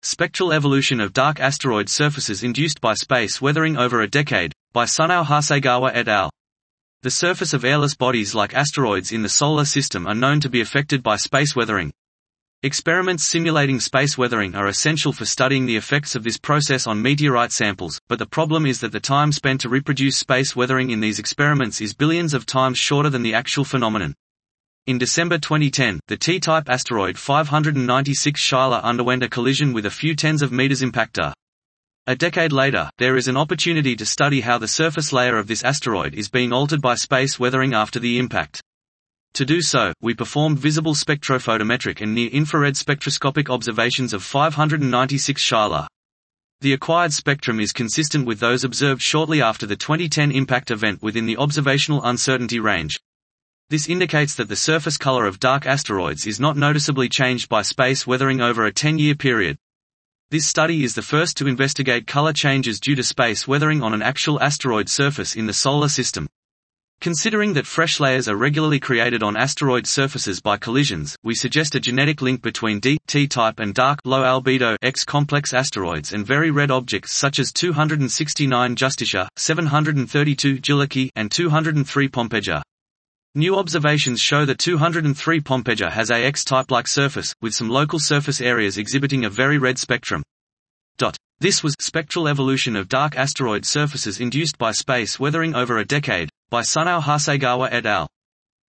Spectral Evolution of Dark Asteroid Surfaces Induced by Space Weathering Over a Decade, by Sunao Hasegawa et al. The surface of airless bodies like asteroids in the Solar System are known to be affected by space weathering. Experiments simulating space weathering are essential for studying the effects of this process on meteorite samples, but the problem is that the time spent to reproduce space weathering in these experiments is billions of times shorter than the actual phenomenon. In December 2010, the T-type asteroid 596 Scheiller underwent a collision with a few tens of meters impactor. A decade later, there is an opportunity to study how the surface layer of this asteroid is being altered by space weathering after the impact. To do so, we performed visible spectrophotometric and near-infrared spectroscopic observations of 596 Scheiller. The acquired spectrum is consistent with those observed shortly after the 2010 impact event within the observational uncertainty range. This indicates that the surface color of dark asteroids is not noticeably changed by space weathering over a 10-year period. This study is the first to investigate color changes due to space weathering on an actual asteroid surface in the Solar System. Considering that fresh layers are regularly created on asteroid surfaces by collisions, we suggest a genetic link between T-type and dark, low-albedo X-complex asteroids and very red objects such as 269 Justitia, 732 Jiliki, and 203 Pompeja. New observations show that 203 Pompeja has a X-type-like surface, with some local surface areas exhibiting a very red spectrum. This was Spectral Evolution of Dark Asteroid Surfaces Induced by Space Weathering Over a Decade, by Sunao Hasegawa et al.